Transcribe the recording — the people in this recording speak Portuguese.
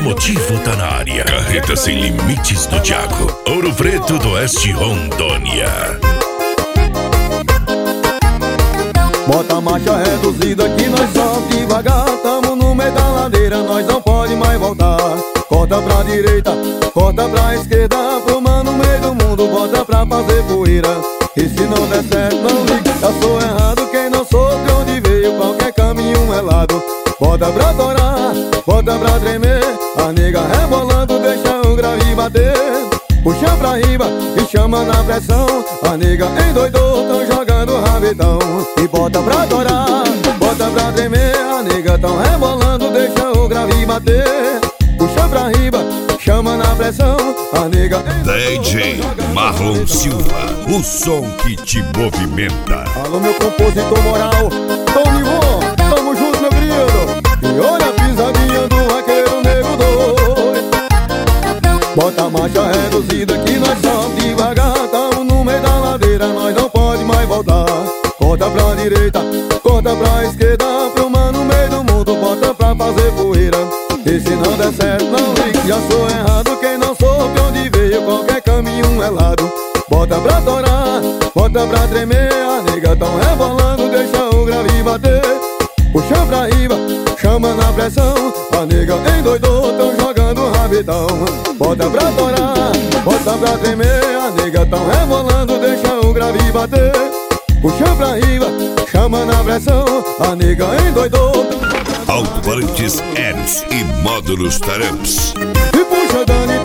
Automotivo tá na área. Carreta sem limites do Thiago. Ouro Preto do Oeste, Rondônia. Bota a marcha reduzida que nós só devagar. Tamo no meio da ladeira, nós não pode mais voltar. Corta pra direita, corta pra esquerda. Pluma no meio do mundo, bota pra fazer poeira. E se não der certo, não liga, eu sou errado. Quem não soube onde veio, qualquer caminho é lado. Bota pra torar, bota pra tremer. A nega rebolando, deixa o grave bater. Puxa pra riba e chama na pressão. A nega endoidou, tão jogando rabetão. E bota pra torar, bota pra tremer. A nega tão rebolando, deixa o grave bater. Puxa pra riba, chama na pressão. A nega DJ Marlon Silva, o som que te movimenta. Alô meu compositor moral, Tony Von, tamo junto meu querido. E olha a pisadinha do vaqueiro negro doido. Bota a marcha reduzida que nós só devagar. Tamo no meio da ladeira, nós não pode mais voltar. Corta pra direita, corta pra esquerda. Pluma no meio do mundo, bota pra fazer poeira. E se não der certo, não ligue, já sou errado. Quem não soube onde veio, qualquer caminho é lado. Bota pra torar, bota pra tremer. A nega tão rebolando, deixa o grave bater. Puxa pra riba, chama na pressão. A nega endoidou, tão jogando rabetão. Bota pra torar, bota pra tremer. A nega tão rebolando, deixa o grave bater. Puxa pra riba, chama na pressão. A nega endoidou. Alto-falantes Eds e módulos Taramps. E puxa Dani